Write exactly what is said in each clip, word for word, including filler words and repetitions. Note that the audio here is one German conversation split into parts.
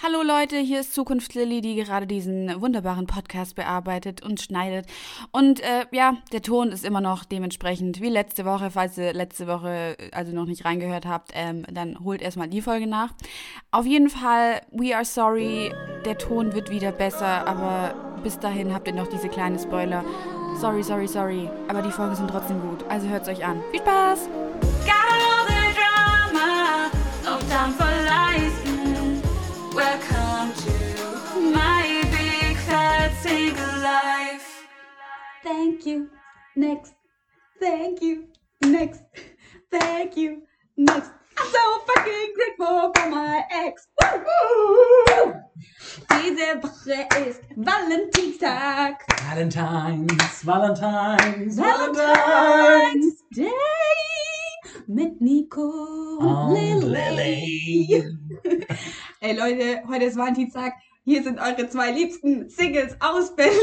Hallo Leute, hier ist Zukunft Lilly, die gerade diesen wunderbaren Podcast bearbeitet und schneidet. Und äh, ja, der Ton ist immer noch dementsprechend wie letzte Woche. Falls ihr letzte Woche also noch nicht reingehört habt, ähm, dann holt erstmal die Folge nach. Auf jeden Fall, we are sorry, der Ton wird wieder besser, aber bis dahin habt ihr noch diese kleinen Spoiler. Sorry, sorry, sorry, aber die Folgen sind trotzdem gut, also hört's euch an. Viel Spaß! Got all the drama, no time for lies. Welcome to my big fat single life. Thank you, next. Thank you, next. Thank you, next. I'm so fucking grateful for my ex. Woo! Diese Woche ist Valentinstag. Valentines, Valentines, Valentine's Day mit Nico und und Lilly. Lilly. Hey Leute, heute ist Valentinstag. Hier sind eure zwei liebsten Singles aus Berlin.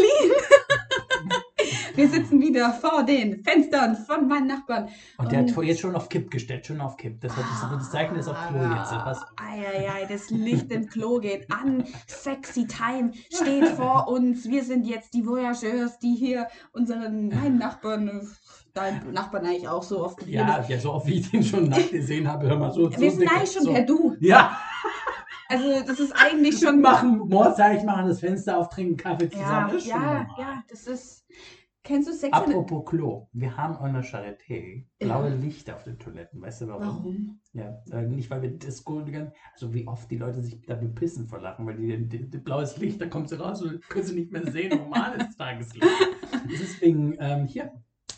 Wir sitzen wieder vor den Fenstern von meinen Nachbarn. Und der hat jetzt schon auf Kipp gestellt, schon auf Kipp. Das, hat das, das Zeichen ist auf Klo jetzt. Was? Eieiei, das Licht im Klo geht an. Sexy Time steht vor uns. Wir sind jetzt die Voyageurs, die hier unseren, meinen Nachbarn, deinen Nachbarn eigentlich auch so oft gesehen Ja, ja, so oft wie ich den schon nackt gesehen habe, hör mal so. Wir so sind eigentlich schon so. per Du. Ja. Also das ist eigentlich Schon schon... machen, Mordzeichen machen, das Fenster auftrinken, Kaffee Ja, zusammen. Ist schon ja, normal. ja, das ist... Kennst du Sex in the... Apropos Klo, wir haben an der Charité blaue Ja. Lichter auf den Toiletten. Weißt du warum? Warum? Ja, äh, nicht weil wir Disco, also wie oft die Leute sich da bepissen vor Lachen, weil die, die, die blaues Licht, da kommt sie raus und können sie nicht mehr sehen, normales Tageslicht. Das ist wegen, ähm, hier,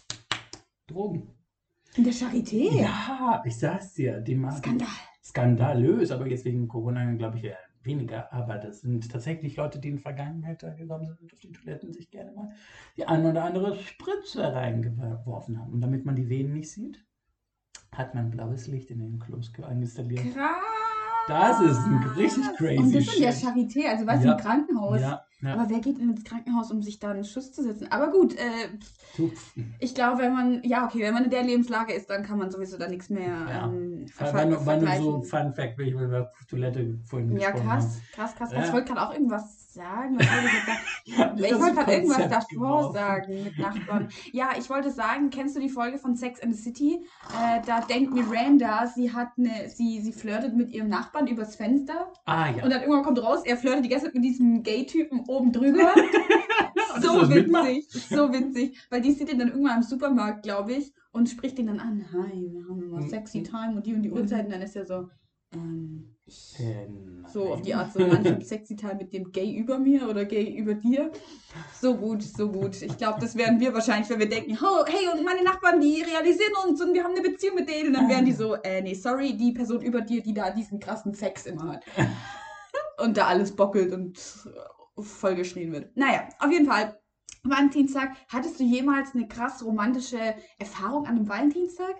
Drogen. In der Charité? Ja, ich sag's dir, die machen Skandal. skandalös, aber jetzt wegen Corona, glaube ich, eher weniger. Aber das sind tatsächlich Leute, die in der Vergangenheit da gekommen sind und auf die Toiletten sich gerne mal die eine oder andere Spritze reingeworfen haben. Und damit man die Venen nicht sieht, hat man blaues Licht in den Klos installiert. Krass. Das ist ein richtig crazy Und das in der shit. Charité, also weißt du, Ja. im Krankenhaus. Ja, ja. Aber wer geht denn ins Krankenhaus, um sich da einen Schuss zu setzen? Aber gut, äh, So, ich glaube, wenn man, ja okay, wenn man in der Lebenslage ist, dann kann man sowieso da nichts mehr Ja. ähm, Weil, ver weil, du- weil du vergleichen. so Fun Fact, wenn ich über Toilette vorhin Ja, gesprochen krass, habe. krass, krass, krass. Ja. Ich wollte gerade auch irgendwas sagen. Was wollte ich jetzt sagen? Ja, Ich das wollte gerade irgendwas Konzept davor geworfen. sagen mit Nachbarn. Ja, ich wollte sagen, kennst du die Folge von Sex and the City? Äh, da denkt Miranda, sie hat eine, sie, sie flirtet mit ihrem Nachbarn übers Fenster. Ah ja. Und dann irgendwann kommt raus, er flirtet die ganze Zeit mit diesem Gay-Typen oben drüber. Und So das mitmacht? witzig, so witzig. Weil die sieht ihn dann irgendwann im Supermarkt, glaube ich, und spricht ihn dann an. Hi, wir haben immer Mhm. sexy time und die und die Uhrzeit. Und dann ist er so, ähm, ich... Äh, nein. So auf die Art, so nein, ich hab sexy time mit dem Gay über mir oder Gay über dir. So gut, so gut. Ich glaube, das wären wir wahrscheinlich, wenn wir denken, oh, hey, und meine Nachbarn, die realisieren uns und wir haben eine Beziehung mit denen. Und dann wären die so, äh, nee, sorry, die Person über dir, die da diesen krassen Sex immer hat. Und da alles bockelt und vollgeschrien wird. Naja, auf jeden Fall, Valentinstag. Hattest du jemals eine krass romantische Erfahrung an einem Valentinstag?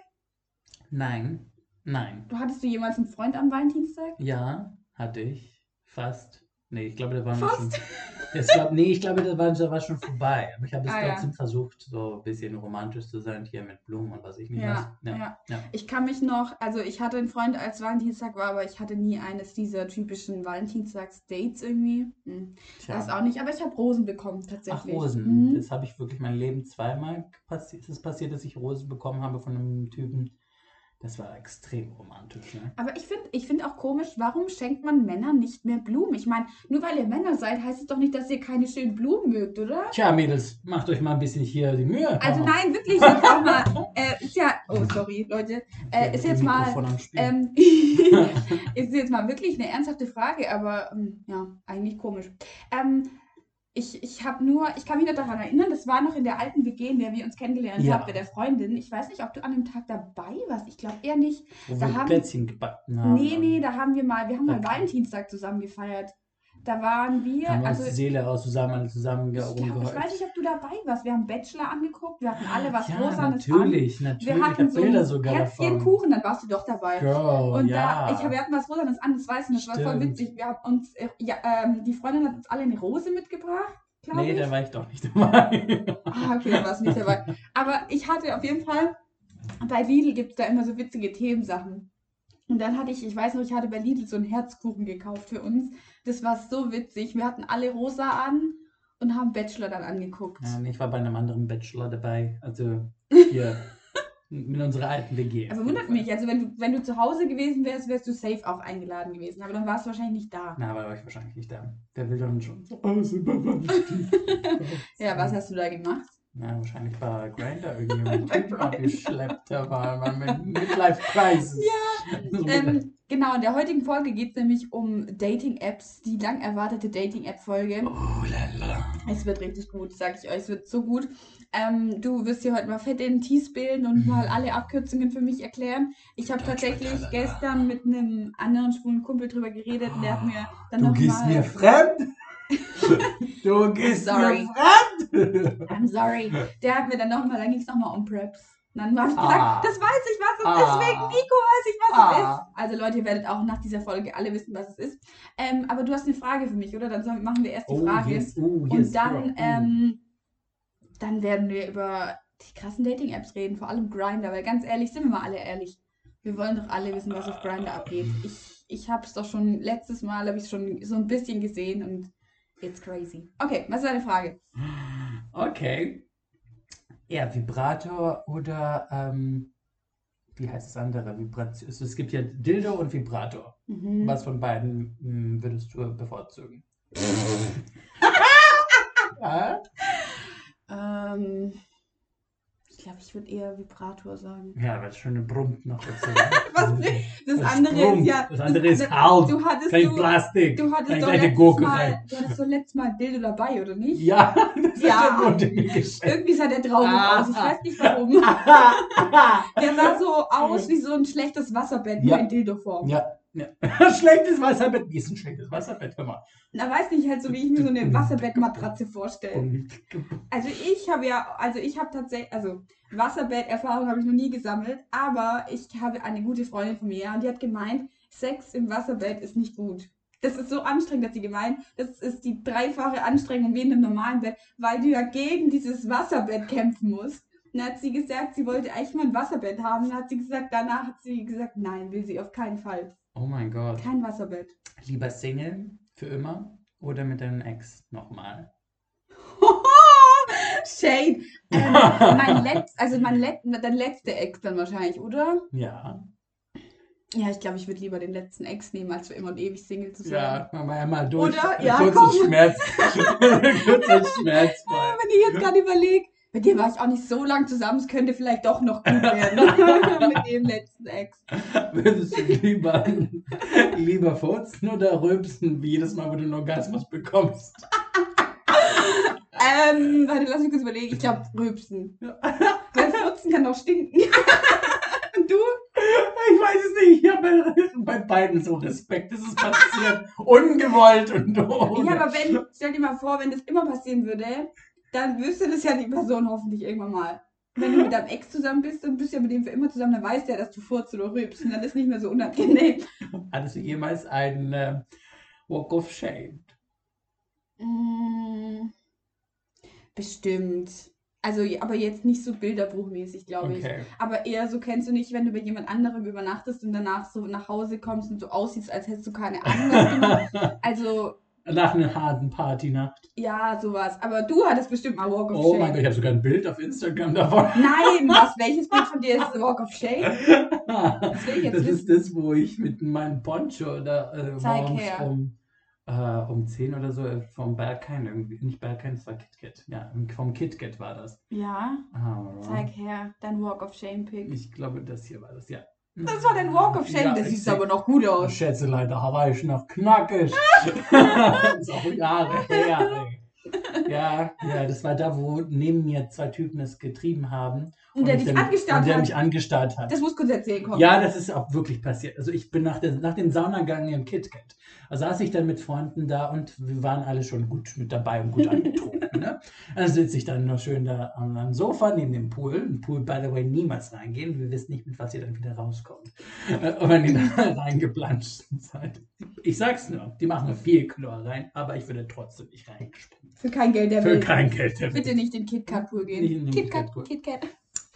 Nein, nein. Du hattest du jemals einen Freund am Valentinstag? Ja, hatte ich. Fast. Nee, ich glaube, da waren wir Fast? schon. Ich glaub, nee, ich glaube, da war, da war schon vorbei. Aber ich habe es Ah, ja. trotzdem versucht, so ein bisschen romantisch zu sein, hier mit Blumen und was ich nicht Ja, weiß. Ja, ja. ja. Ich kann mich noch, also ich hatte einen Freund, als Valentinstag war, aber ich hatte nie eines dieser typischen Valentinstags-Dates irgendwie. Hm. Tja. Das auch nicht, aber ich habe Rosen bekommen tatsächlich. Ach, Rosen. Mhm. Das habe ich wirklich mein Leben zweimal passiert. Es ist passiert, dass ich Rosen bekommen habe von einem Typen. Das war extrem romantisch, ne? Aber ich finde ich find auch komisch, warum schenkt man Männern nicht mehr Blumen? Ich meine, nur weil ihr Männer seid, heißt es doch nicht, dass ihr keine schönen Blumen mögt, oder? Tja, Mädels, macht euch mal ein bisschen hier die Mühe. Also Oh. nein, wirklich, jetzt auch mal, äh, ist ja, oh sorry, Leute, äh, Mit ist dem jetzt mal, Mikrofon am Spielen. ähm, ist jetzt mal wirklich eine ernsthafte Frage, aber ähm, ja, eigentlich komisch. Ähm, ich ich habe nur, ich kann mich noch daran erinnern, das war noch in der alten W G, in der wir uns kennengelernt Ja. haben, bei der Freundin. Ich weiß nicht, ob du an dem Tag dabei warst. Ich glaube eher nicht. Wo da wir haben- Plätzchen gebacken haben. Nee, nee, da haben wir mal, wir haben mal Okay. Valentinstag zusammen gefeiert. Da waren wir, Haben wir uns also die Seele aus zusammen, zusammen ich, glaub, ich rumgeholt. weiß nicht, ob du dabei warst. Wir haben Bachelor angeguckt, wir hatten alle was Ja, Rosanes an. natürlich, natürlich. Wir Ich hatten habe so Bilder ein sogar Herzchen davon. Kuchen, dann warst du doch dabei. Girl, Und ja. da, ich, wir hatten was Rosanes an, das weiß ich nicht, das war voll Stimmt. witzig. Wir haben uns, äh, ja, ähm, die Freundin hat uns alle eine Rose mitgebracht, glaube Nee, ich. da war ich doch nicht dabei. Ah, okay, da warst du nicht dabei. Aber ich hatte auf jeden Fall, bei Lidl gibt es da immer so witzige Themensachen. Und dann hatte ich, ich weiß noch, ich hatte bei Lidl so einen Herzkuchen gekauft für uns. Das war so witzig. Wir hatten alle rosa an und haben Bachelor dann angeguckt. Ja, und ich war bei einem anderen Bachelor dabei. Also hier mit unserer alten W G. Aber wundert mich, also wenn du, wenn du zu Hause gewesen wärst, wärst du safe auch eingeladen gewesen. Aber dann warst du wahrscheinlich nicht da. Na, aber war ich wahrscheinlich nicht da. Der will dann schon so alles überwältigt. Ja, was hast du da gemacht? Na, wahrscheinlich war Grindr irgendjemand abgeschleppt. Da war man mit Midlife Crisis. Ja, So ähm, genau, in der heutigen Folge geht es nämlich um Dating-Apps, die lang erwartete Dating-App-Folge. Oh lala. Es wird richtig gut, sag ich euch, es wird so gut. Ähm, du wirst hier heute mal fett in den Tees bilden und mal alle Abkürzungen für mich erklären. Ich habe tatsächlich gestern mit einem anderen schwulen Kumpel drüber geredet und der hat mir dann Du noch gehst mal... mir fremd? Du gehst Sorry. mir fremd? I'm sorry. Der hat mir dann nochmal, dann ging es nochmal um Preps. Und dann habe ich Ah. gesagt, das weiß ich, was es Ah. ist, wegen Nico weiß ich, was es Ah. ist. Also Leute, ihr werdet auch nach dieser Folge alle wissen, was es ist. Ähm, aber du hast eine Frage für mich, oder? Dann sollen- machen wir erst die Oh, Frage. yes. Oh, yes, Und dann, girl. ähm, dann werden wir über die krassen Dating-Apps reden, vor allem Grindr, weil ganz ehrlich, sind wir mal alle ehrlich, wir wollen doch alle wissen, was auf Grindr abgeht. Ich, ich habe es doch schon, letztes Mal habe ich es schon so ein bisschen gesehen und it's crazy. Okay, was ist deine Frage? Okay. Eher Vibrator oder, ähm, wie heißt das andere? Vibration. Also es gibt ja Dildo und Vibrator. Mhm. Was von beiden mh, würdest du bevorzugen? Ja? Ähm, ich glaube, ich würde eher Vibrator sagen. Ja, weil es schön brummt noch dazu. Was? Das Das andere brummt. ist ja... Das andere ist Haut. Du hattest Kein du, Plastik. du hattest Keine doch kleine letztes Gurke Mal, rein. du hattest doch letztes Mal Dildo dabei, oder nicht? Ja, das Ja. wurde mir geschenkt. Irgendwie sah der traurig Ah. aus. Ich weiß nicht warum. Der sah so aus wie so ein schlechtes Wasserbett, nur Ja. in Dildo-Form. Ja, ja. Schlechtes Wasserbett. Wie ist ein schlechtes Wasserbett? Hör mal. Na, weiß nicht, halt so wie ich mir so eine Wasserbettmatratze vorstelle. Also ich habe ja, also ich habe tatsächlich, also Wasserbett-Erfahrung habe ich noch nie gesammelt, aber ich habe eine gute Freundin von mir und die hat gemeint, Sex im Wasserbett ist nicht gut. Das ist so anstrengend, hat sie gemeint. Das ist die dreifache Anstrengung wie in einem normalen Bett, weil du ja gegen dieses Wasserbett kämpfen musst. Und dann hat sie gesagt, sie wollte eigentlich mal ein Wasserbett haben. Dann hat sie gesagt, danach hat sie gesagt, nein, will sie auf keinen Fall. Oh mein Gott. Kein Wasserbett. Lieber Single für immer oder mit deinem Ex nochmal? Shade. Ähm, mein Letz, also mein Let, dein letzter Ex dann wahrscheinlich, oder? Ja. Ja, ich glaube, ich würde lieber den letzten Ex nehmen, als für immer und ewig Single zu sein. Ja, machen wir einmal durch. Oder? Ja, Kurz komm. und Schmerz. Kurz und schmerzfrei. Wenn ich jetzt gerade überlege, mit dem war ich auch nicht so lang zusammen, es könnte vielleicht doch noch gut werden. Mit dem letzten Ex. Würdest du lieber, lieber furzen oder rülpsen, wie jedes Mal, wo du einen Orgasmus bekommst? Ähm, warte, lass mich kurz überlegen. Ich glaube, rülpsen. Weil Furzen kann doch stinken. Und du? Ich weiß es nicht. Ich habe bei beiden so Respekt. Es ist passiert. Ungewollt und ohne. Ja, aber wenn, stell dir mal vor, wenn das immer passieren würde, dann wüsste das ja die Person hoffentlich irgendwann mal. Wenn du mit deinem Ex zusammen bist und bist ja mit dem für immer zusammen, dann weiß der, dass du furzt oder rülpst. Und dann ist nicht mehr so unangenehm. Hattest du jemals einen äh, Walk of Shame? Mm, bestimmt. Also, aber jetzt nicht so bilderbuchmäßig, glaube ich. Okay. Aber eher so, kennst du nicht, wenn du bei jemand anderem übernachtest und danach so nach Hause kommst und so aussiehst, als hättest du keine Ahnung was gemacht. Also, Nach einer harten Partynacht. ja, sowas. Aber du hattest bestimmt mal Walk of Oh Shame. mein Gott, ich habe sogar ein Bild auf Instagram davon. Nein, was? Welches Bild von dir ist Walk of Shame? Das will ich jetzt ist das, wo ich mit meinem Poncho da äh, Zeig morgens her. um, äh, um zehn oder so äh, vom Berghain irgendwie, nicht Berghain, das war KitKat. Ja, vom KitKat war das. Ja, Ah, zeig her, dein Walk of Shame-Pick. Ich glaube, das hier war das, ja. Das war dein Walk of Shame, Ja, das ich sieht seh- aber noch gut Oh, aus. Schätzelein, da war ich noch knackig. Das ist auch Jahre her, ey. Ja, ja, das war da, wo neben mir zwei Typen es getrieben haben. Und der ich dich dann- angestarrt und der hat. mich angestarrt hat. Das muss kurz erzählen, komm. Ja, das ist auch wirklich passiert. Also ich bin nach, der, nach dem Saunagang im KitKat, da saß ich dann mit Freunden da und wir waren alle schon gut mit dabei und gut angetrunken. Ne? Dann sitze ich dann noch schön da am, am Sofa neben dem Pool. Ein Pool, by the way, niemals reingehen. Wir wissen nicht, mit was ihr dann wieder rauskommt. Äh, wenn ihr da reingeplanscht seid. Ich sag's nur, die machen viel Chlor rein, aber ich würde trotzdem nicht reinspringen. Für kein Geld der Für Welt. kein Geld der Welt. Bitte nicht in den KitKat-Pool Nicht in gehen. den KitKat, KitKat-Pool. KitKat.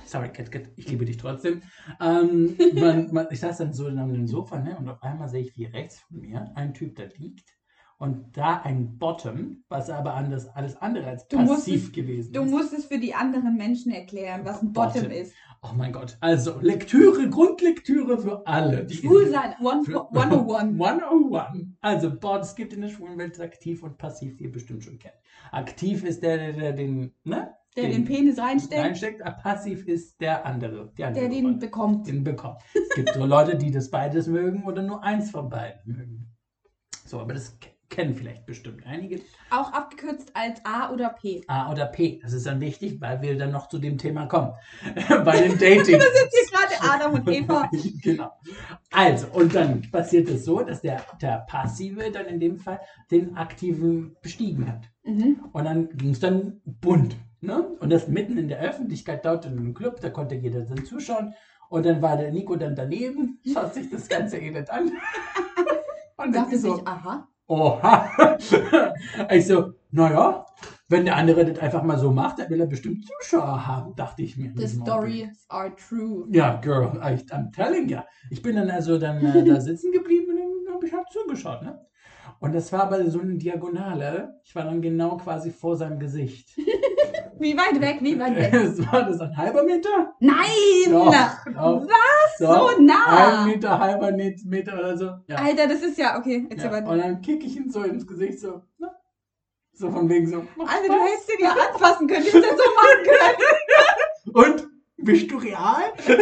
sorry, KitKat, ich liebe dich trotzdem. Ähm, man, man, ich saß dann so auf dem Sofa, ne, und auf einmal sehe ich, wie rechts von mir ein Typ da liegt und da ein Bottom, was aber anders, alles andere als Du passiv musstest- gewesen Du ist. musst es für die anderen Menschen erklären, was ein Bottom, Bottom. ist. Oh mein Gott, also Lektüre, Grundlektüre für alle. die- Schwul sein, one, Für- hundertundeins. hundertundeins. Also, Bot, es gibt in der schwulen Welt aktiv und passiv, die ihr bestimmt schon kennt. Aktiv ist der, der, der den, ne? Der den Penis reinsteckt, reinsteckt. Ah, passiv ist der andere. Die andere der den Rolle. bekommt. Den bekommt. Es gibt so Leute, die das beides mögen oder nur eins von beiden mögen. So, aber das ke- kennen vielleicht bestimmt einige. Auch abgekürzt als A oder P. A oder P. Das ist dann wichtig, weil wir dann noch zu dem Thema kommen. Bei den Dating. Das ist hier gerade Adam und Eva. Genau. Also, und dann passiert es so, dass der, der Passive dann in dem Fall den Aktiven bestiegen hat. Mhm. Und dann ging es dann bunt. Ne? Und das mitten in der Öffentlichkeit, dort in einem Club, da konnte jeder dann zuschauen. Und dann war der Nico dann daneben, schaut sich das ganze Elend an. Und Dachte dann so, sich, aha. oha. Ich so, naja, wenn der andere das einfach mal so macht, dann will er bestimmt Zuschauer haben, dachte ich mir. in The diesem Augenblick. stories are true. Ja, Girl, I, I'm telling ya. Ich bin dann also dann äh, da sitzen geblieben und dann habe ich halt zugeschaut, ne? Und das war aber so eine Diagonale. Ich war dann genau quasi vor seinem Gesicht. Wie weit weg, wie weit weg? Es war das ein halber Meter? Nein! Doch, doch. Was? Doch, So nah! Ein Meter, halber Net- Meter oder so. Ja. Alter, das ist ja, okay, jetzt Ja. aber. Und dann kicke ich ihn so ins Gesicht, so, ne? So von wegen so. macht Alter, du Spaß. hättest den ja anfassen können, du hättest das so machen können. Und? Bist du real?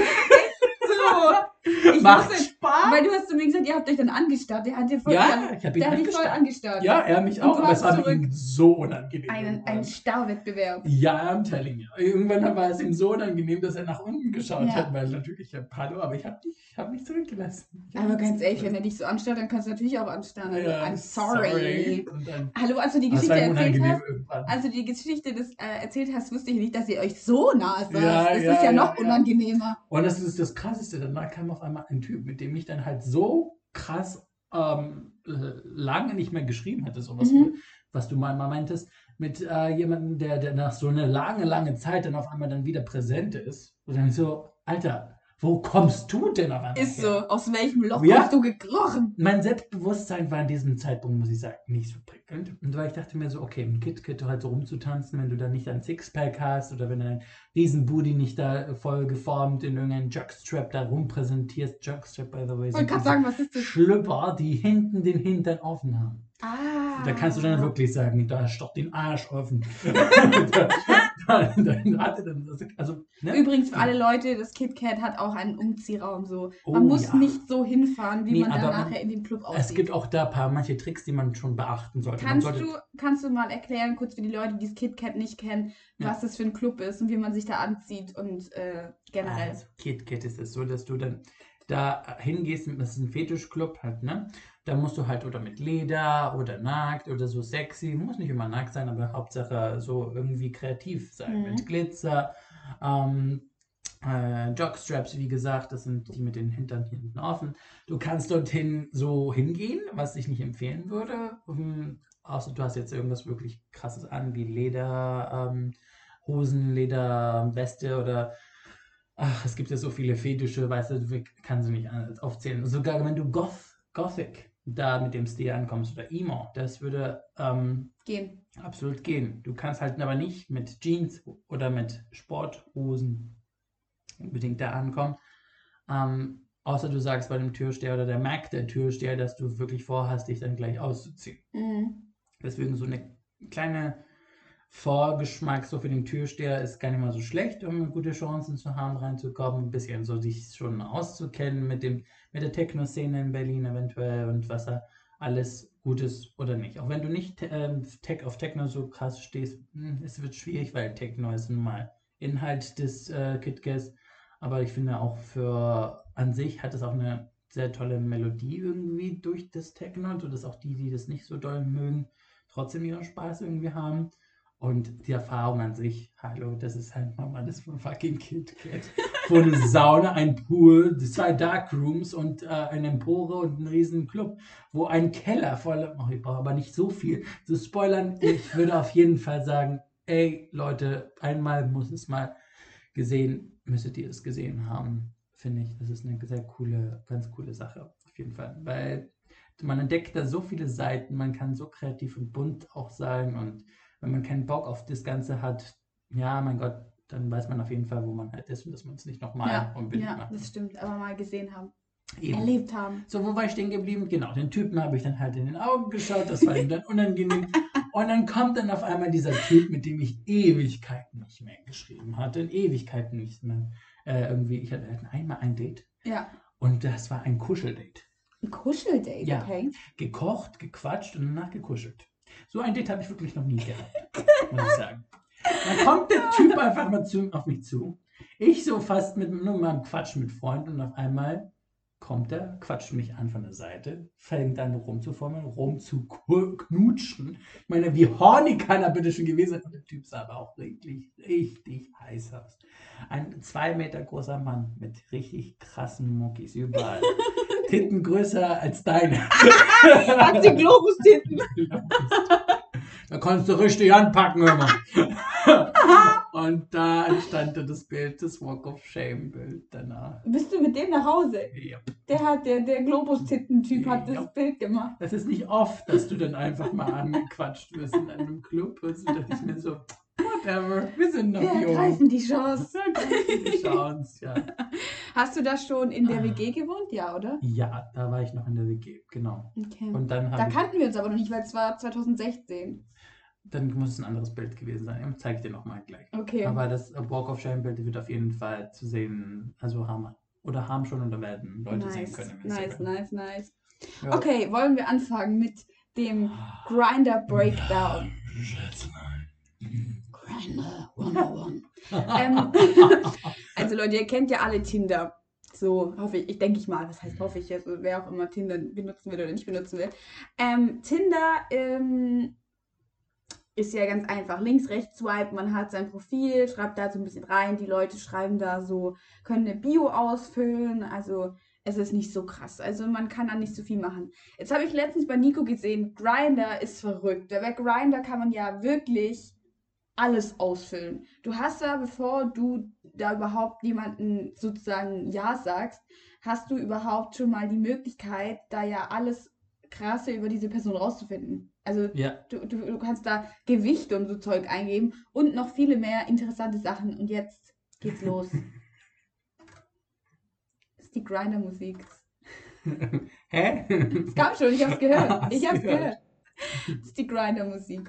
So. Ich Macht wusste, Spaß? weil du hast zu mir gesagt, ihr habt euch dann angestarrt. Der hat dir voll, Ja, ich habe ihn der hat dich voll angestarrt. angestarrt. Ja, er mich Und auch, du aber es hast war zurück- ihm so unangenehm. Ein, ein Starrwettbewerb. Ja, I'm telling you. Irgendwann war es ihm so unangenehm, dass er nach unten geschaut Ja. hat, weil natürlich, ich hab, hallo, aber ich habe dich, hab mich zurückgelassen. Ich hab Aber nichts ganz ehrlich, wenn gemacht. er dich so anstarrt, dann kannst du natürlich auch anstarren. Also, Ja, I'm sorry. Und dann, Hallo, als du die das Geschichte war erzählt unangenehm hast, irgendwann. als du die Geschichte das, äh, erzählt hast, wusste ich nicht, dass ihr euch so nah saßt. Ja, das ja, ist ja ja, noch ja. unangenehmer. Und das ist das Krasseste. Danach kam auf einmal ein Typ, mit dem ich dann halt so krass ähm, äh, lange nicht mehr geschrieben hatte, sowas, Mhm. was du mal mal meintest, mit äh, jemandem, der, der nach so einer lange, lange Zeit dann auf einmal dann wieder präsent ist. Und dann so, Alter, wo kommst du denn auf einmal Ist her? so. Aus welchem Loch Ja. kommst du gekrochen? Mein Selbstbewusstsein war in diesem Zeitpunkt, muss ich sagen, nicht so prickelnd. Und weil ich dachte mir so, okay, im KitKat halt so rumzutanzen, wenn du da nicht ein Sixpack hast oder wenn dein Riesenbooty nicht da voll geformt in irgendeinen Jockstrap da rumpräsentierst. Jockstrap, by the way, Ich wollte sind gerade diese sagen, was ist das? Schlüpper, die hinten den Hintern offen haben. Ah. Da kannst du dann wirklich sagen, da ist doch den Arsch offen. da, da, da hatte dann das, also, ne? Übrigens für alle Leute, das KitKat hat auch einen Umziehraum so. Man Oh, muss ja. nicht so hinfahren, wie Nee, man dann aber man- nachher in dem Club aussieht. Es gibt auch da ein paar manche Tricks, die man schon beachten sollte. Man Kannst sollte du, kannst du mal erklären, kurz für die Leute, die das KitKat nicht kennen, Ja. was das für ein Club ist und wie man sich da anzieht und äh, generell. Also, KitKat ist es so, dass du dann da hingehst, das ist ein Fetischclub halt, ne? Da musst du halt oder mit Leder oder nackt oder so sexy, muss nicht immer nackt sein, aber Hauptsache so irgendwie kreativ sein. Mhm. Mit Glitzer, ähm, äh, Jockstraps, wie gesagt, das sind die mit den Hintern hinten offen. Du kannst dorthin so hingehen, was ich nicht empfehlen würde, um, außer du hast jetzt irgendwas wirklich krasses an, wie Leder, ähm, Hosen, Leder, Weste oder ach, es gibt ja so viele Fetische, weißt du, du kannst du nicht alles aufzählen. Sogar wenn du Goth, Gothic da mit dem Stil ankommst oder Emo, das würde ähm, Gehen. absolut gehen. Du kannst halt aber nicht mit Jeans oder mit Sporthosen unbedingt da ankommen. Ähm, außer du sagst bei dem Türsteher oder der merkt der Türsteher, dass du wirklich vorhast, dich dann gleich auszuziehen. Mhm. Deswegen so eine kleine Vorgeschmack so für den Türsteher ist gar nicht mal so schlecht, um gute Chancen zu haben, reinzukommen, ein bisschen so sich schon auszukennen mit dem, mit der Techno-Szene in Berlin eventuell und was da alles gut ist oder nicht. Auch wenn du nicht ähm, Tech auf Techno so krass stehst, mh, es wird schwierig, weil Techno ist nun mal Inhalt des äh, KitKats, aber ich finde auch für an sich hat es auch eine sehr tolle Melodie irgendwie durch das Techno, sodass auch die, die das nicht so doll mögen, trotzdem ihren Spaß irgendwie haben. Und die Erfahrung an sich, hallo, das ist halt nochmal das fucking KitKat. Wo eine Sauna, ein Pool, zwei Darkrooms und äh, eine Empore und ein riesen Club, wo ein Keller voller, oh, ich brauche aber nicht so viel zu spoilern. Ich würde auf jeden Fall sagen, ey Leute, einmal muss es mal gesehen, müsstet ihr es gesehen haben, finde ich. Das ist eine sehr coole, ganz coole Sache, auf jeden Fall. Weil man entdeckt da so viele Seiten, man kann so kreativ und bunt auch sein und wenn man keinen Bock auf das Ganze hat, ja, mein Gott, dann weiß man auf jeden Fall, wo man halt ist und dass man es nicht nochmal Ja, unbedingt ja, macht. das stimmt, aber mal gesehen haben, Eben. erlebt haben. So, wo war ich stehen geblieben? Genau, den Typen habe ich dann halt in den Augen geschaut, das war ihm dann unangenehm. Und dann kommt dann auf einmal dieser Typ, mit dem ich Ewigkeiten nicht mehr geschrieben hatte, in Ewigkeiten nicht mehr. Äh, irgendwie, ich hatte einmal ein Date Ja, und das war ein Kuscheldate. ein Kuscheldate, Ja. okay. Gekocht, gequatscht und danach gekuschelt. So ein Date habe ich wirklich noch nie gehabt, muss ich sagen. Dann kommt der Typ einfach mal zu, auf mich zu. Ich so fast mit nur mal Quatsch mit Freunden und auf einmal kommt er, quatscht mich an von der Seite, fängt an rumzuformeln, rumzuknutschen. Ich meine, wie horny kann er bitte schon gewesen sein? Und der Typ sah aber auch richtig, richtig heiß aus. Ein zwei Meter großer Mann mit richtig krassen Muckis überall. Titten größer als deine. Hat die Globus-Titten. Da konntest du richtig anpacken, hör mal. Und da entstand dann das Bild, das Walk of Shame-Bild danach. Bist du mit dem nach Hause? Ja. Der hat, der, der Globus-Titten-Typ hat das Ja. Bild gemacht. Das ist nicht oft, dass du dann einfach mal angequatscht wirst in einem Club. Und dann dachte ich mir so, whatever, wir sind noch Wir jung. ergreifen die Chance. Wir ergreifen die Chance, ja. Hast du da schon in der W G gewohnt? Ja, oder? Ja, da war ich noch in der W G, genau. Okay. Und dann Da habe ich, kannten wir uns aber noch nicht, weil es war zwanzig sechzehn. dann muss es ein anderes Bild gewesen sein. Ich zeige dir nochmal gleich. Okay. Aber das Walk of Shame-Bild wird auf jeden Fall zu sehen, also haben wir. Oder haben schon oder werden Leute sehen Nice, können. im nice, Instagram. nice, nice. Ja. Okay, wollen wir anfangen mit dem Grinder Breakdown? Grinder hunderteins. ähm, also Leute, ihr kennt ja alle Tinder. So, hoffe ich, ich denke ich mal, was heißt hoffe ich jetzt, wer auch immer Tinder benutzen will oder nicht benutzen will. Ähm, Tinder ähm, ist ja ganz einfach. Links, rechts swipe, man hat sein Profil, schreibt da so ein bisschen rein, die Leute schreiben da so, können eine Bio ausfüllen, also es ist nicht so krass. Also man kann da nicht so viel machen. Jetzt habe ich letztens bei Nico gesehen, Grindr ist verrückt. Bei Grindr kann man ja wirklich alles ausfüllen. Du hast da, bevor du da überhaupt jemanden sozusagen Ja sagst, hast du überhaupt schon mal die Möglichkeit, da ja alles Krasse über diese Person rauszufinden. Also Ja, du, du, du kannst da Gewichte und so Zeug eingeben und noch viele mehr interessante Sachen. Und jetzt geht's los. Das ist die Grindr-Musik. hä? Das kam schon, ich hab's gehört. Hast Ich hab's gehört. gehört. Das ist die Grindr-Musik.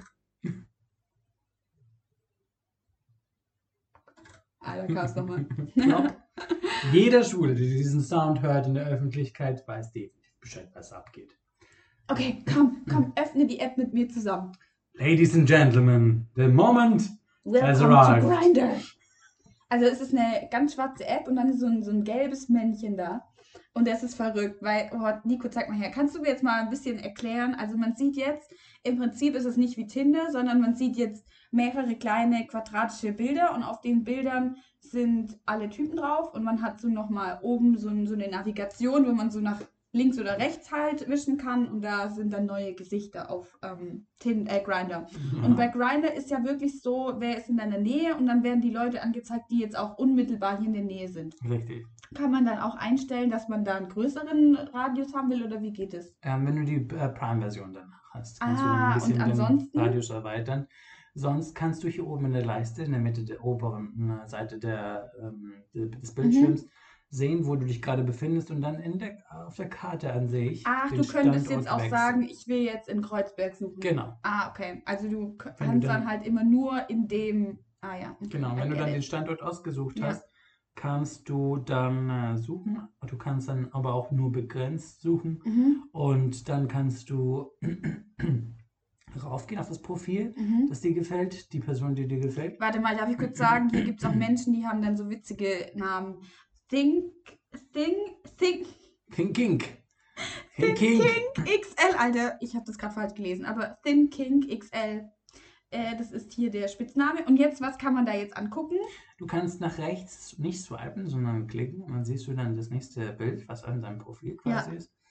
Ah, da kam's nochmal. Klopp. Jeder Schwule, der diesen Sound hört in der Öffentlichkeit, weiß definitiv Bescheid, was abgeht. Okay, komm, komm, öffne die App mit mir zusammen. Ladies and Gentlemen, the moment has Welcome arrived. to Grindr. Also es ist eine ganz schwarze App und dann ist so ein, so ein gelbes Männchen da. Und das ist verrückt, weil, oh, Nico, zeig mal her. Kannst du mir jetzt mal ein bisschen erklären? Also man sieht jetzt, im Prinzip ist es nicht wie Tinder, sondern man sieht jetzt mehrere kleine quadratische Bilder und auf den Bildern sind alle Typen drauf und man hat so nochmal oben so, ein, so eine Navigation, wo man so nach links oder rechts halt wischen kann und da sind dann neue Gesichter auf ähm, Tinder, äh, Grindr. Und bei Grindr ist ja wirklich so, wer ist in deiner Nähe und dann werden die Leute angezeigt, die jetzt auch unmittelbar hier in der Nähe sind. Richtig. Kann man dann auch einstellen, dass man da einen größeren Radius haben will oder wie geht es? Ähm, wenn du die äh, Prime-Version danach hast, kannst du dann Ah, ein bisschen und ansonsten? den Radius erweitern. Sonst kannst du hier oben in der Leiste, in der Mitte der oberen äh, Seite der, ähm, de- des Bildschirms, Mhm. sehen, wo du dich gerade befindest und dann in der, auf der Karte an sich. Ach, den du könntest Standort jetzt auch wechseln. sagen, ich will jetzt in Kreuzberg suchen. Genau. Ah, okay. Also du k- Wenn du kannst dann- dann halt immer nur in dem... Ah ja. okay, Genau, I wenn du get dann it. den Standort ausgesucht Ja. hast, kannst du dann äh, suchen. Du kannst dann aber auch nur begrenzt suchen Mhm, und dann kannst du raufgehen auf das Profil, mhm. das dir gefällt, die Person, die dir gefällt. Warte mal, darf ich kurz sagen, hier gibt es auch Menschen, die haben dann so witzige Namen. Think, Think, Think, Thinking. Thinking Thinking. X L, Alter, ich habe das gerade falsch gelesen, aber Thinking X L, äh, das ist hier der Spitzname. Und jetzt, was kann man da jetzt angucken? Du kannst nach rechts nicht swipen, sondern klicken und dann siehst du dann das nächste Bild, was an seinem Profil quasi Ja. ist.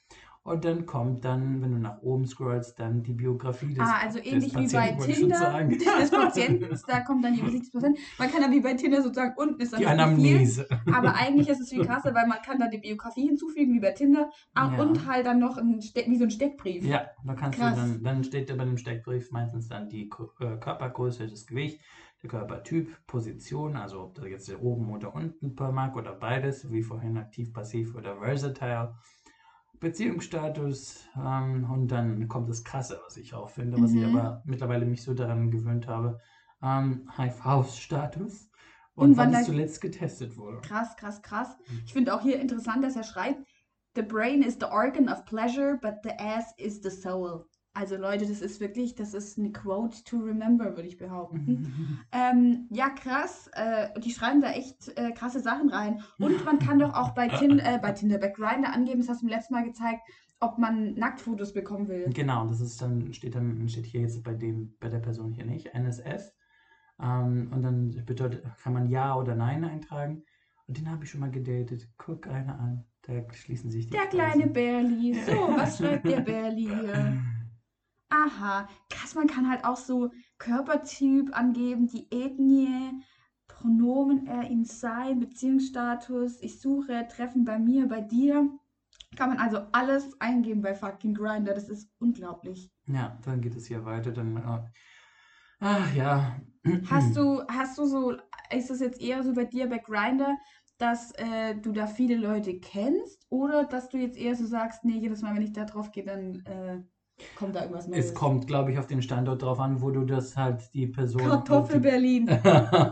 Und dann kommt dann, wenn du nach oben scrollst, dann die Biografie des, Ah, also des ähnlich wie bei Patienten, wollte ich schon Tinder, sagen. des Patienten, da kommt dann die Gesichtsprozent. Man kann ja wie bei Tinder sozusagen, unten ist dann Die das Profil, Anamnese. aber eigentlich ist es viel krasser, weil man kann da die Biografie hinzufügen, wie bei Tinder, ah, Ja. und halt dann noch ein Ste- wie so ein Steckbrief. Ja, da kannst Krass. du dann, dann steht über dem Steckbrief meistens dann die Ko- äh, Körpergröße, das Gewicht, der Körpertyp, Position, also ob da jetzt oben oder unten per Mark oder beides, wie vorhin aktiv, passiv oder versatile, Beziehungsstatus, ähm, und dann kommt das Krasse, was ich auch finde, was ich Mhm. aber mittlerweile mich so daran gewöhnt habe, ähm, H I V-Status Und und wann wann es da- zuletzt getestet wurde. Krass, krass, krass. Ich finde auch hier interessant, dass er schreibt, the brain is the organ of pleasure, but the ass is the soul. Also Leute, das ist wirklich, das ist eine Quote to remember, würde ich behaupten. Ähm, ja, krass. Äh, die schreiben da echt äh, krasse Sachen rein. Und man kann doch auch bei, Tin äh, bei Tinder, bei Grindr angeben, das hast du mir letztes Mal gezeigt, ob man Nacktfotos bekommen will. Genau, das ist dann, steht dann, steht hier jetzt bei dem, bei der Person hier nicht, N S F. Ähm, und dann bedeutet, kann man Ja oder Nein eintragen. Und den habe ich schon mal gedatet. Guck einer an. Da schließen sich die Der Kreise. kleine Berli. So, was schreibt der Berli hier? Aha, krass, man kann halt auch so Körpertyp angeben, die Ethnie, Pronomen, er, ihn, sein, Beziehungsstatus, ich suche, Treffen bei mir, bei dir. Kann man also alles eingeben bei fucking Grindr, das ist unglaublich. Ja, dann geht es hier weiter. Dann, äh, ach ja. Hast du, hast du so, ist es jetzt eher so bei dir bei Grindr, dass äh, du da viele Leute kennst oder dass du jetzt eher so sagst, nee, jedes Mal, wenn ich da drauf gehe, dann äh, kommt da irgendwas Neues? Es kommt, glaube ich, auf den Standort drauf an, wo du das halt die Person. Kartoffel Berlin. es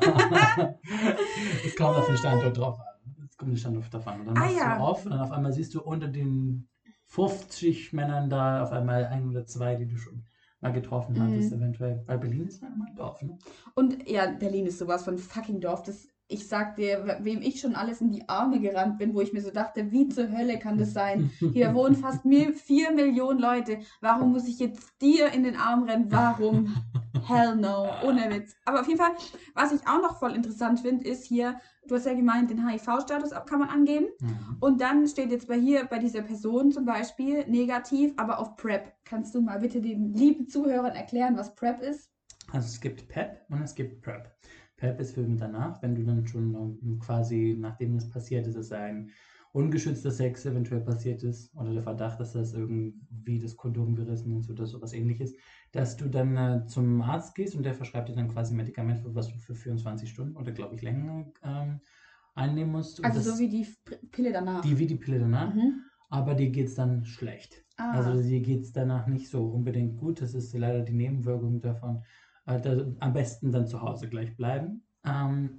kommt auf den Standort drauf an. Es kommt den Standort drauf an. Und dann Ah, machst ja. du auf und dann auf einmal siehst du unter den fünfzig Männern da auf einmal ein oder zwei, die du schon mal getroffen hattest, Mhm. eventuell. Weil Berlin ist ja immer ein Dorf, ne? Und ja, Berlin ist sowas von fucking Dorf. Das, ich sag dir, wem ich schon alles in die Arme gerannt bin, wo ich mir so dachte, wie zur Hölle kann das sein? Hier wohnen fast mi- vier Millionen Leute. Warum muss ich jetzt dir in den Arm rennen? Warum? Hell no. Ohne Witz. Aber auf jeden Fall, was ich auch noch voll interessant finde, ist hier, du hast ja gemeint, den H I V-Status kann man angeben. Mhm. Und dann steht jetzt bei hier, bei dieser Person zum Beispiel, negativ, aber auf PrEP. Kannst du mal bitte den lieben Zuhörern erklären, was PrEP ist? Also es gibt P E P und es gibt PrEP. P E P ist für danach, wenn du dann schon ähm, quasi, nachdem das passiert ist, dass ein ungeschützter Sex eventuell passiert ist oder der Verdacht, dass das irgendwie das Kondom gerissen ist oder sowas ähnliches, dass du dann äh, zum Arzt gehst und der verschreibt dir dann quasi ein Medikament, für was du für vierundzwanzig Stunden oder glaube ich länger ähm, einnehmen musst. Und Also das, so wie die P- Pille danach. die wie die Pille danach, Mhm. aber dir geht es dann schlecht. Ah. Also dir geht es danach nicht so unbedingt gut. Das ist leider die Nebenwirkung davon. Äh, da, am besten dann zu Hause gleich bleiben. Ähm,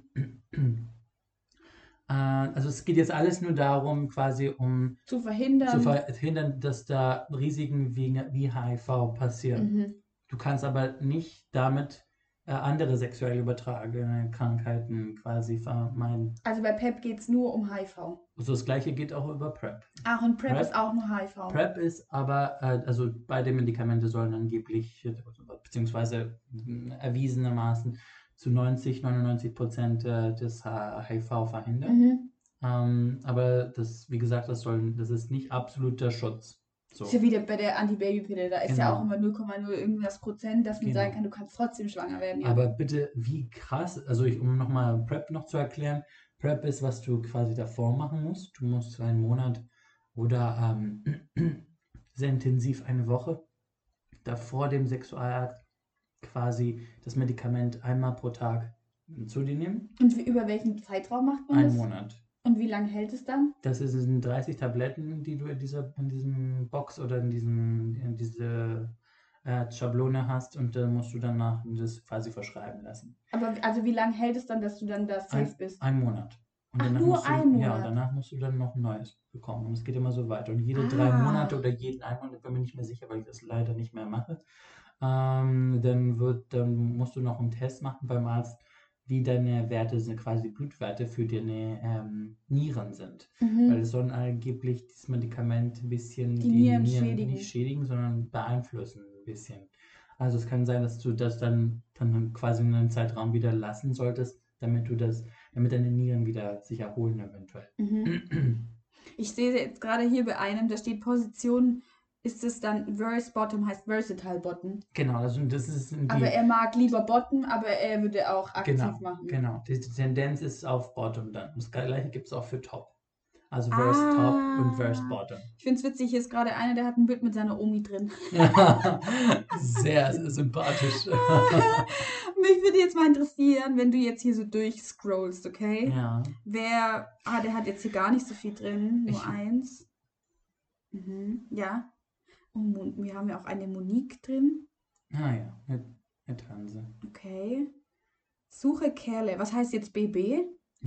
äh, also es geht jetzt alles nur darum, quasi um Zu verhindern. zu verhindern, dass da Risiken wie, wie H I V passieren. Mhm. Du kannst aber nicht damit äh, andere sexuell übertragene Krankheiten quasi vermeiden. Also bei PrEP geht es nur um H I V. Also das gleiche geht auch über PrEP. Ach, und PrEP PrEP? ist auch nur H I V. PrEP ist aber, äh, also beide Medikamente sollen angeblich, äh, beziehungsweise äh, erwiesenermaßen zu neunzig, neunundneunzig Prozent äh, des H I V verhindern. Mhm. Ähm, aber das, wie gesagt, das, soll, das ist nicht absoluter Schutz. So. Ist ja wieder bei der Antibabypille, da ist ja Genau. auch immer null Komma null irgendwas Prozent, dass man Genau. sagen kann, du kannst trotzdem schwanger werden. Ja. Aber bitte, wie krass, also ich, um nochmal PrEP noch zu erklären, PrEP ist, was du quasi davor machen musst. Du musst einen Monat oder ähm, sehr intensiv eine Woche davor dem Sexualakt quasi das Medikament einmal pro Tag zu dir nehmen. Und wie, über welchen Zeitraum macht man Einen das? Monat. Und wie lange hält es dann? Das ist- sind dreißig Tabletten, die du in dieser in diesem Box oder in, diesem, in diese äh, Schablone hast und dann musst du danach das quasi verschreiben lassen. Aber also wie lange hält es dann, dass du dann da safe bist? Ein Monat. Und Ach, danach nur musst du, ein Ja, Monat? danach musst du dann noch ein neues bekommen. Und es geht immer so weiter. Und jede Ah. drei Monate oder jeden einen Monat, bin mir nicht mehr sicher, weil ich das leider nicht mehr mache, ähm, dann, wird, dann musst du noch einen Test machen beim Arzt, wie deine Werte sind, quasi Blutwerte für deine ähm, Nieren sind. Weil Mhm. es soll angeblich dieses Medikament ein bisschen Die Nieren schädigen. nicht schädigen, sondern beeinflussen ein bisschen. Also es kann sein, dass du das dann, dann quasi in einem Zeitraum wieder lassen solltest, damit du das, damit deine Nieren wieder sich erholen eventuell. Mhm. Ich sehe jetzt gerade hier bei einem, da steht Position, ist es dann Verse Bottom, heißt Versatile Bottom. Genau, also das ist die, Aber er mag lieber Bottom, aber er würde auch aktiv genau, machen. genau. Die, die Tendenz ist auf Bottom dann. Das gleiche gibt es auch für Top. Also Verse Top Ah. und Verse Bottom. Ich finde es witzig, hier ist gerade einer, der hat ein Bild mit seiner Omi drin. Sehr, sehr sympathisch. Mich würde jetzt mal interessieren, wenn du jetzt hier so durchscrollst, okay? Ja. Wer, ah, der hat jetzt hier gar nicht so viel drin, nur Ich- eins. Mhm, ja. Und Mon- wir haben ja auch eine Monique drin. Ah ja, mit, mit Hanse. Okay. Suche Kerle. Was heißt jetzt B B?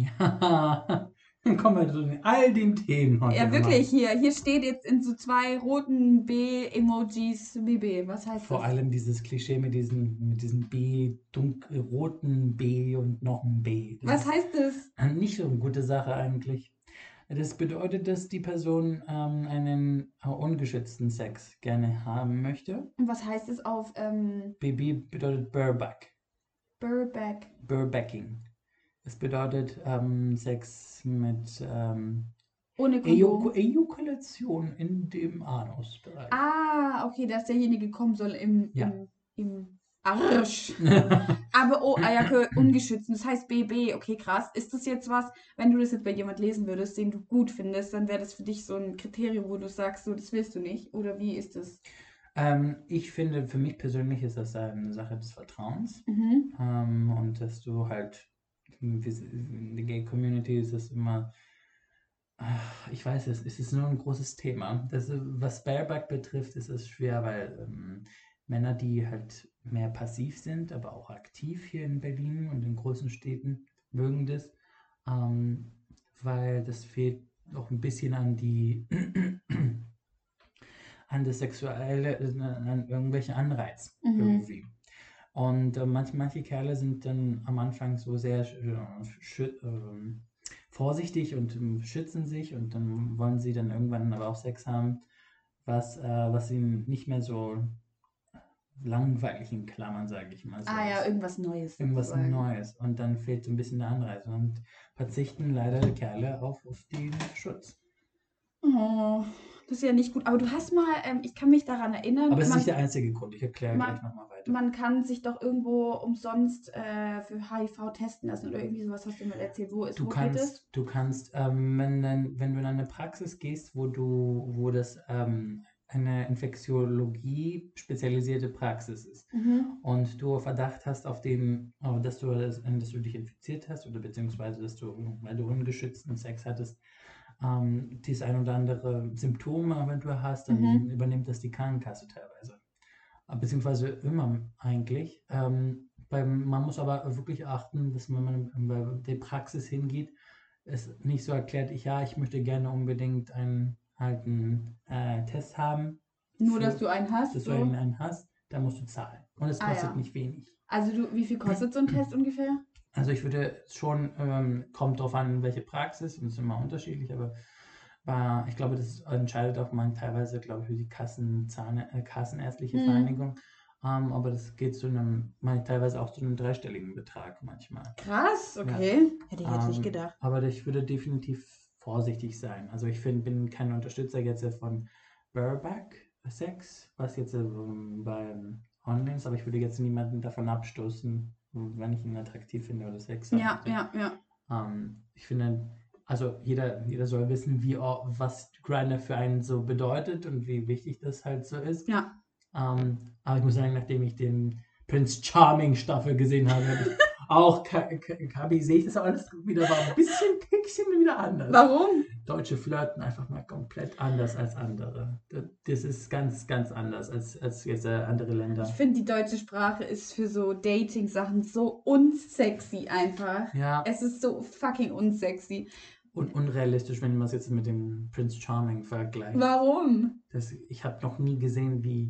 Ja, dann kommen wir zu den- all den Themen heute. Ja, immer. wirklich, hier. Hier steht jetzt in so zwei roten B-Emojis B B. Was heißt Vor das? allem dieses Klischee mit diesem mit diesem B, dunkel, roten B und noch ein B. Das Was ist heißt das? nicht so eine gute Sache eigentlich. Das bedeutet, dass die Person ähm, einen äh, ungeschützten Sex gerne haben möchte. Und was heißt es auf ähm, B B bedeutet Bareback, Burback? Barebacking. Es bedeutet ähm, Sex mit ähm, Ohne Ejuk Kondom. Ejakulation in dem Anusbereich. Ah, okay, dass derjenige kommen soll im, Ja. im, im Arsch. Aber oh, Ejakel ungeschützt. Das heißt B B. Okay, krass. Ist das jetzt was, wenn du das jetzt bei jemand lesen würdest, den du gut findest, dann wäre das für dich so ein Kriterium, wo du sagst, so, das willst du nicht? Oder wie ist das? ähm, ich finde, für mich persönlich ist das eine Sache des Vertrauens. Mhm. Ähm, und dass du halt, in der Gay-Community ist es immer, ach, ich weiß es, es ist nur ein großes Thema. Das, was Bareback betrifft, ist es schwer, weil ähm, Männer, die halt mehr passiv sind, aber auch aktiv hier in Berlin und in großen Städten, mögen das, ähm, weil das fehlt auch ein bisschen an die an das Sexuelle, an irgendwelchen Anreiz Mhm. irgendwie. Und äh, manche, manche Kerle sind dann am Anfang so sehr äh, schü- ähm, vorsichtig und ähm, schützen sich und dann wollen sie dann irgendwann aber auch Sex haben, was, äh, was ihnen nicht mehr so langweilig in Klammern, sage ich mal so Ah ja, ist. irgendwas Neues. Irgendwas sozusagen. Neues. Und dann fehlt so ein bisschen der Anreiz und verzichten leider die Kerle auf, auf den Schutz. Oh, das ist ja nicht gut. Aber du hast mal, ähm, ich kann mich daran erinnern, Aber es ist man, nicht der einzige Grund. Ich erkläre man- gleich nochmal weiter. man kann sich doch irgendwo umsonst äh, für H I V testen lassen oder irgendwie sowas hast du mal erzählt. Wo ist, Du wo geht es? kannst, du kannst, ähm, wenn, dann, wenn du in eine Praxis gehst, wo du, wo das ähm, eine Infektiologie spezialisierte Praxis ist Mhm. und du Verdacht hast auf den, äh, dass du, das- dass du dich infiziert hast oder beziehungsweise dass du, weil du ungeschützten Sex hattest, ähm, dieses ein oder andere Symptom eventuell hast, dann Mhm. übernimmt das die Krankenkasse teilweise. Äh, Beziehungsweise immer eigentlich. Ähm, beim, man muss aber wirklich achten, dass wenn man bei der Praxis hingeht, es nicht so erklärt, ich, ja, ich möchte gerne unbedingt einen, halt einen äh, Test haben. Nur, für- dass du einen hast. dass du So. einen, einen hast, da musst du zahlen. Und es Ah, kostet ja. nicht wenig. Also du, wie viel kostet so ein Test ungefähr? Also ich würde schon, ähm, kommt drauf an, welche Praxis, und es ist immer unterschiedlich, aber äh, ich glaube, das entscheidet auch man teilweise, glaube ich, für die Kassen, Zahn, äh, Kassenärztliche Mhm. Vereinigung. Ähm, aber das geht zu einem, man, teilweise auch zu einem dreistelligen Betrag manchmal. Krass, okay. Hätte ich jetzt nicht Ähm, gedacht. Aber ich würde definitiv vorsichtig sein. Also ich find, bin kein Unterstützer jetzt von Bareback-Sex, was jetzt ähm, beim Online ist, aber ich würde jetzt niemanden davon abstoßen, wenn ich ihn attraktiv finde oder Sex habe. Ja, ja, ja. Ähm, ich finde, also jeder, jeder soll wissen, wie, au- was Grindr für einen so bedeutet und wie wichtig das halt so ist. Ja. Ähm, aber ich muss sagen, nachdem ich den Prince Charming Staffel gesehen habe, habe ich auch, Ka- Ka- Kabi, sehe ich das alles wieder, war ein bisschen, bisschen wieder anders. Warum? Deutsche flirten einfach mal komplett anders als andere. Das- Das ist ganz, ganz anders als, als jetzt äh, andere Länder. Ich finde, die deutsche Sprache ist für so Dating-Sachen so unsexy einfach. Ja, Es ist so fucking unsexy. und unrealistisch, wenn man es jetzt mit dem Prince Charming vergleicht. Warum? Das, ich habe noch nie gesehen, wie,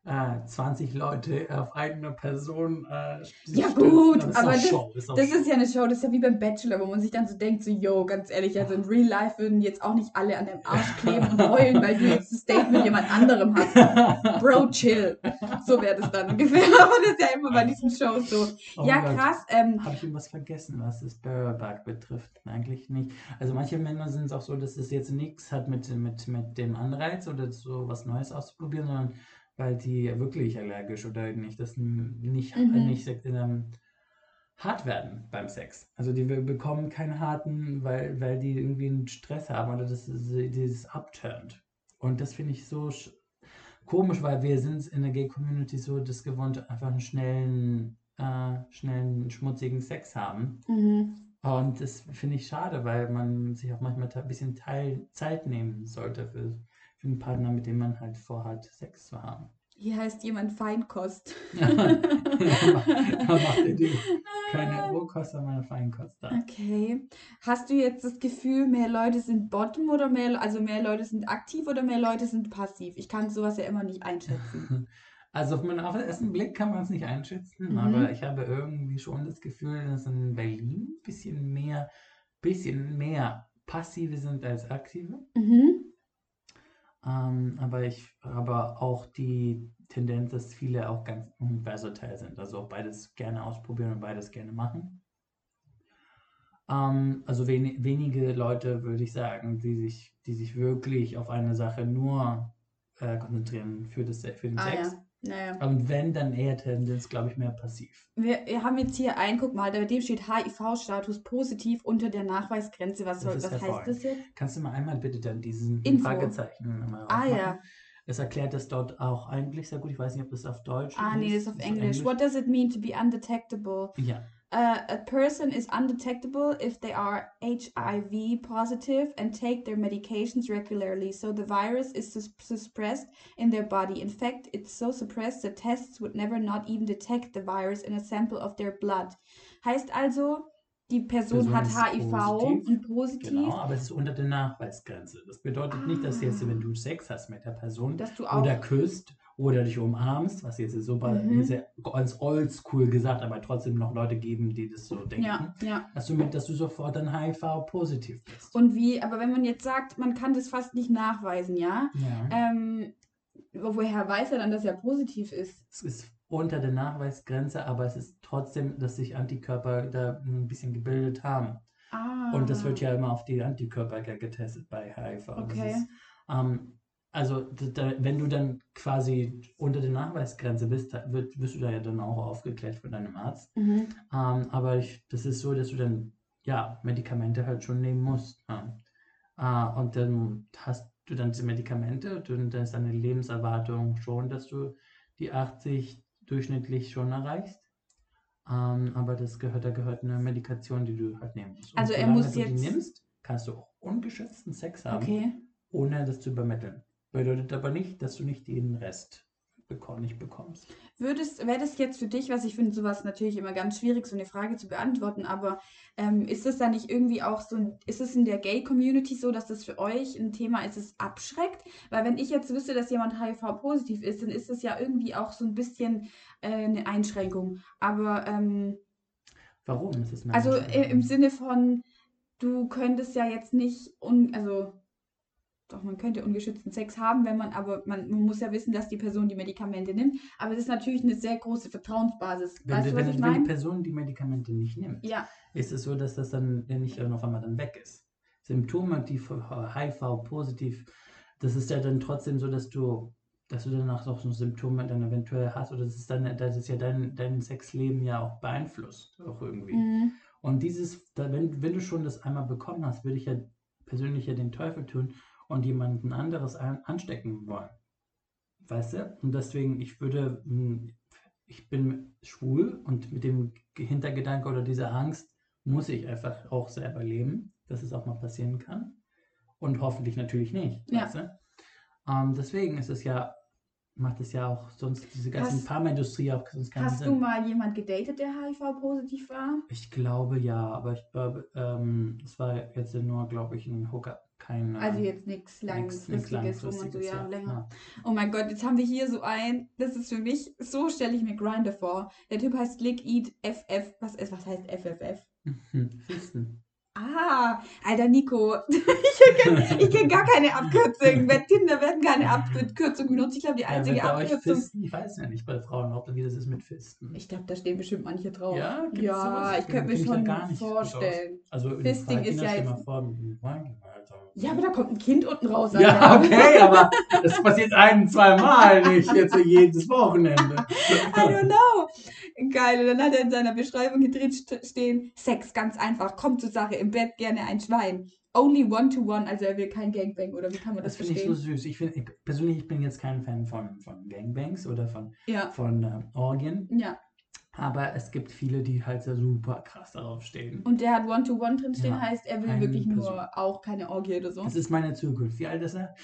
äh, zwanzig Leute auf eine Person äh, sich Ja stürzen. gut, das ist aber auch das, Show. Ist auch das Show. ist ja eine Show, das ist ja wie beim Bachelor, wo man sich dann so denkt, so, yo, ganz ehrlich, also in Real Life würden jetzt auch nicht alle an deinem Arsch kleben und heulen, weil du jetzt das Date mit jemand anderem hast. Bro, chill. So wäre das dann ungefähr, aber das ist ja immer bei diesen Shows so. Oh Ja, mein Gott. krass, ähm, Habe ich irgendwas vergessen, was das Bareback betrifft? Eigentlich nicht. Also manche Männer sind es auch so, dass es jetzt nichts hat mit, mit, mit dem Anreiz oder so was Neues auszuprobieren, sondern weil die wirklich allergisch oder nicht, das n- nicht, Mhm. nicht ähm, hart werden beim Sex. Also die be- bekommen keinen harten, weil, weil die irgendwie einen Stress haben oder das ist dieses upturned. Und das finde ich so sch- komisch, weil wir sind in der Gay-Community so das gewohnt, einfach einen schnellen, äh, schnellen, schmutzigen Sex haben. mhm. Und das finde ich schade, weil man sich auch manchmal ein bisschen Teil, Zeit nehmen sollte für, für einen Partner, mit dem man halt vorhat, Sex zu haben. Hier heißt jemand Feinkost. Da macht er die keine Rohkost, sondern eine Feinkost da. Okay. Hast du jetzt das Gefühl, mehr Leute sind Bottom oder mehr, also mehr Leute sind aktiv oder mehr Leute sind passiv? Ich kann sowas ja immer nicht einschätzen. Also auf den auf den ersten Blick kann man es nicht einschätzen, Mhm. aber ich habe irgendwie schon das Gefühl, dass in Berlin ein bisschen mehr, bisschen mehr Passive sind als Aktive. Mhm. Ähm, aber ich habe auch die Tendenz, dass viele auch ganz versatile sind, also auch beides gerne ausprobieren und beides gerne machen. Ähm, also wen, wenige Leute, würde ich sagen, die sich, die sich wirklich auf eine Sache nur äh, konzentrieren für, das, für den Ah Sex. ja. Naja. Und wenn, dann eher Tendenz, glaube ich, mehr passiv. Wir, wir haben jetzt hier einen, guck mal, bei dem steht H I V-Status positiv unter der Nachweisgrenze. Was, Das soll, ist was heißt hervorragend. das jetzt? Kannst du mal einmal bitte dann diesen Info. Fragezeichen mal Ah aufmachen? ja. Es erklärt das dort auch eigentlich sehr gut. Ich weiß nicht, ob das auf Deutsch Ah nee, das ist auf Englisch. What does it mean to be undetectable? Ja. Uh, a person is undetectable if they are H I V positive and take their medications regularly, so the virus is sus- suppressed in their body. In fact, it's so suppressed that tests would never not even detect the virus in a sample of their blood. Heißt also, die Person, Person hat ist H I V positiv. und positiv, Genau, aber es ist unter der Nachweisgrenze. Das bedeutet nicht, dass jetzt, Ah. wenn du Sex hast mit der Person dass du auch... oder küsst oder dich umarmst, was jetzt super, Mhm. ist ja ganz oldschool gesagt, aber trotzdem noch Leute geben, die das so denken, Ja, ja. dass, du mit, dass du sofort dann H I V-positiv bist. Und wie, aber wenn man jetzt sagt, man kann das fast nicht nachweisen, ja? Ja. Ähm, woher weiß er dann, dass er positiv ist? Es ist unter der Nachweisgrenze, aber es ist trotzdem, dass sich Antikörper da ein bisschen gebildet haben. Ah. Und das wird ja immer auf die Antikörper getestet bei H I V. Das Okay. ist, ähm, also d- da, wenn du dann quasi unter der Nachweisgrenze bist, da wird, wirst du da ja dann auch aufgeklärt von deinem Arzt. Mhm. Ähm, aber ich, das ist so, dass du dann ja Medikamente halt schon nehmen musst. Ja. Äh, und dann hast du dann diese Medikamente und dann ist deine Lebenserwartung schon, dass du die achtzig durchschnittlich schon erreichst. Ähm, aber das gehört, da gehört eine Medikation, die du halt nehmen musst. Und Also er solange muss du jetzt- die nimmst, kannst du auch ungeschützten Sex haben, Okay. ohne das zu übermitteln. Bedeutet aber nicht, dass du nicht den Rest beko- nicht bekommst. Würdest, wäre das jetzt für dich, was ich finde, sowas natürlich immer ganz schwierig, so eine Frage zu beantworten, aber ähm, ist es da nicht irgendwie auch so, ein- ist es in der Gay-Community so, dass das für euch ein Thema ist, es abschreckt? Weil wenn ich jetzt wüsste, dass jemand H I V-positiv ist, dann ist das ja irgendwie auch so ein bisschen äh, eine Einschränkung. Aber, ähm, Warum ist es eine also äh, Einschränkung? im Sinne von, du könntest ja jetzt nicht, un, also... Doch, man könnte ungeschützten Sex haben, wenn man, aber man, man muss ja wissen, dass die Person die Medikamente nimmt. Aber es ist natürlich eine sehr große Vertrauensbasis. Wenn, Weißt die- du, was wenn, ich wenn die meine? Person die Medikamente nicht nimmt, Ja, ist es so, dass das dann nicht auf einmal dann weg ist. Symptome, die für H I V-positiv, das ist ja dann trotzdem so, dass du, dass du danach noch so Symptome dann eventuell hast oder das ist dann, das ist ja dein, dein Sexleben ja auch beeinflusst, auch irgendwie. mhm. Und dieses, da, wenn, wenn du schon das einmal bekommen hast, würde ich ja persönlich ja den Teufel tun und jemanden anderes an, anstecken wollen. Weißt du? Und deswegen, ich würde, mh, ich bin schwul und mit dem Hintergedanke oder dieser Angst muss ich einfach auch selber leben, dass es auch mal passieren kann. Und hoffentlich natürlich nicht. Ja. Weißt du? Ähm, deswegen ist es ja, macht es ja auch sonst diese ganzen Hast- Pharmaindustrie auch sonst keinen Hast Sinn. du mal jemand gedatet, der H I V-positiv war? Ich glaube ja, aber ich glaube, ähm, es war jetzt nur, glaube ich, ein Hookup, kein... Also jetzt nichts Nix- Langfristiges, nix wo man so Langfristiges, Jahre ja. länger. Ja. Oh mein Gott, jetzt haben wir hier so ein, das ist für mich, so stelle ich mir Grindr vor. Der Typ heißt Lick Eat F F, was, ist- was heißt F F F? Mhm. Fisten. Ah, alter Nico, ich kenne ich kenn gar keine Abkürzungen. Bei Tinder werden keine Abkürzungen benutzt. Ich glaube, die Ja, einzige wird bei euch Abkürzung... Fisten? Ich weiß ja nicht bei Frauen, ob wie das ist mit Fisten. Ich glaube, da stehen bestimmt manche drauf. Ja, gibt's ja sowas? ich könnte mir Kenn ich ja schon gar nicht vorstellen. Also in Fisting ist ja stell mal jetzt- vor, mit Wein, Alter. Ja, aber da kommt ein Kind unten raus. Ja, Alter. okay, aber das passiert ein, zwei Mal nicht jetzt so jedes Wochenende. I don't know. Geil. Und dann hat er in seiner Beschreibung hier drin st- stehen, Sex, ganz einfach, kommt zur Sache, im Bett gerne ein Schwein. Only one-to-one, also er will kein Gangbang, oder wie kann man das, Das finde ich so verstehen? süß. Ich find, ich, persönlich, ich bin jetzt kein Fan von, von Gangbangs oder von, Ja, von äh, Orgien, ja. aber es gibt viele, die halt so super krass darauf stehen. Und der hat One-to-One drin stehen, Ja, heißt, er will eine wirklich nur Person. auch keine Orgie oder so. Das ist meine Zukunft. Wie alt ist er?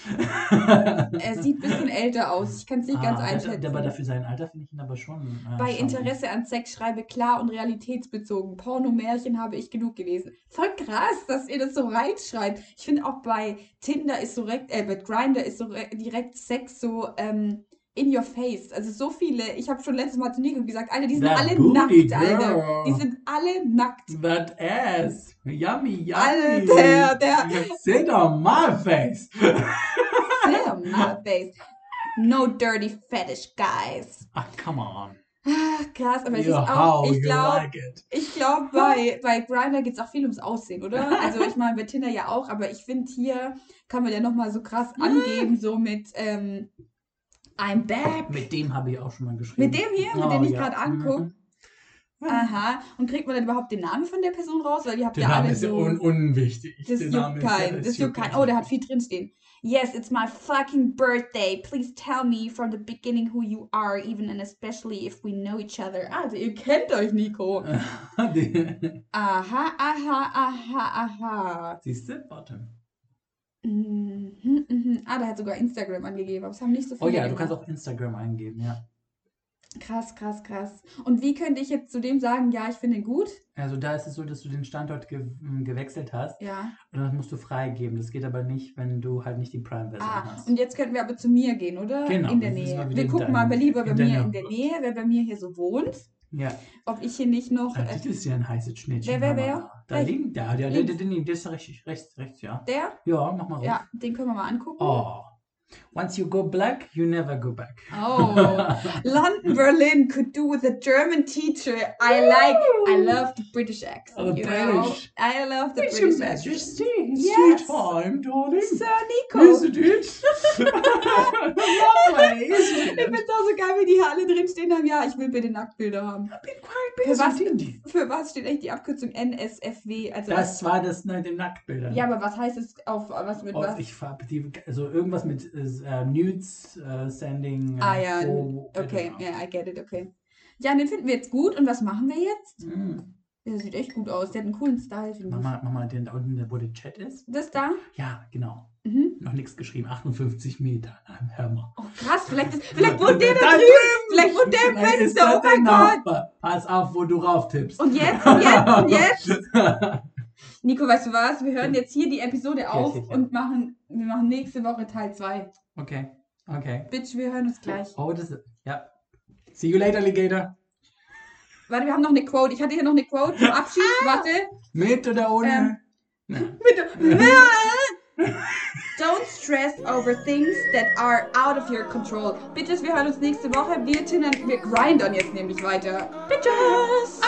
Er sieht ein bisschen älter aus, ich kann es nicht ganz Ah, der- einschätzen. der- Aber dafür sein Alter finde ich ihn aber schon. Äh, Bei schon- Interesse an Sex schreibe klar und realitätsbezogen. Pornomärchen habe ich genug gelesen. Voll krass, dass ihr das so reinschreibt. Ich finde auch bei Tinder ist so direkt, äh, bei Grindr ist so re- direkt Sex so ähm, in your face. Also so viele, ich habe schon letztes Mal zu Nico gesagt, Alter, die sind That alle booty nackt, Alter. girl. Die sind alle nackt. That ass. Yummy, yummy. Alter, der- Sit on my face. Sehr my face. No dirty fetish, guys. Ach, come on. Ah, krass, aber es You ist auch, how ich you glaube, like it. Ich glaube, bei, bei Grindr geht es auch viel ums Aussehen, oder? Also ich meine, bei Tinder ja auch, aber ich finde, hier kann man ja nochmal so krass angeben, so mit ähm, I'm back. Mit dem habe ich auch schon mal geschrieben. Mit dem hier, mit Oh, dem ich ja. gerade angucke. Mhm. Aha. Und kriegt man dann überhaupt den Namen von der Person raus? Weil die habt Der ja Name alle ist ja so... un unwichtig. Das Der juckt Name ist ja- keinen. Das juckt keinen. Oh, der hat viel drinstehen. Yes, it's my fucking birthday. Please tell me from the beginning who you are, even and especially if we know each other. Also, ihr kennt euch, Nico. Die- Aha, aha, aha, aha. Siehst du? Warte. Mhm, mhm. Ah, der hat sogar Instagram angegeben, aber es haben nicht so Oh viele ja, du gemacht. kannst auch Instagram eingeben, ja. Krass, krass, krass. Und wie könnte ich jetzt zu dem sagen, ja, ich finde ihn gut? Also da ist es so, dass du den Standort ge m, gewechselt hast Ja. und das musst du freigeben. Das geht aber nicht, wenn du halt nicht die Prime-Version Ah, hast. und jetzt könnten wir aber zu mir gehen, oder? Genau, In der jetzt müssen wir Nähe. wieder Wir in gucken dein- mal lieber bei in mir deine- in der Nähe, wer bei mir hier so wohnt. Ja, Ob ich hier nicht noch... ah, Äh, das ist ja ein heißes Schnittchen. Wer, wer, Mama. wer? Da Rechts? links, da, der, der, Links. der, der, der ist rechts, rechts, rechts, ja. der? Ja, mach mal raus. Ja, den können wir mal angucken. Oh, once you go black, you never go back. Oh, London, Berlin could do with a German teacher. I like, I love the British accent. Oh, the you know? British. I love the It's your British accent. Majesty, it's Yes. tea time, darling. Sir Nico. Isn't it? Lovely, isn't Ich it? finde es auch so geil, wie die hier alle drin stehen haben. Ja, ich will bitte Nacktbilder haben. Been quite Für busy, was, didn't you? für was steht echt die Abkürzung N S F W? Also was, Das war das mit den Nacktbildern. ja, aber was heißt es auf was mit Auf, was? ich hab die, also irgendwas mit äh, Nudes, äh, Sending. Äh, Ah ja, Fo- okay, genau. ja, I get it, okay. Ja, den finden wir jetzt gut. Und was machen wir jetzt? Mhm. Der sieht echt gut aus. Der hat einen coolen Style, finde Mach ich. mal, mach mal den da unten, wo der Chat ist. Das da? Ja, genau. Mhm. Noch nichts geschrieben. achtundfünfzig Meter. Hör mal. Oh, krass, vielleicht, ist, vielleicht wohnt der da Da drüben. Vielleicht wohnt der im Vielleicht ist Fenster. das Oh mein der Gott. Nachbar. Pass auf, wo du rauf tippst. Und jetzt, und jetzt, und jetzt? Nico, weißt du was? Wir hören jetzt hier die Episode auf ja, ja. und machen, wir machen nächste Woche Teil zwei. Okay, okay. Bitch, wir hören uns gleich. Oh, das ist, ja. See you later, Alligator. Warte, wir haben noch eine Quote. Ich hatte hier noch eine Quote zum Abschied. Warte. Mit oder ohne? Ähm. Nein. Bitte. Don't stress over things that are out of your control. Bitches, wir hören uns nächste Woche. Wir tindern, wir grindern jetzt nämlich weiter. Bitches.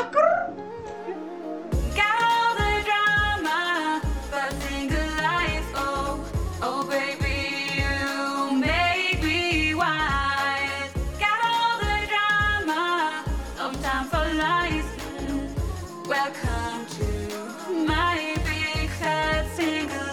Got all the drama, but single life. Oh, oh, baby, you make me wise. Got all the drama, no time for lies. Welcome to my big fat single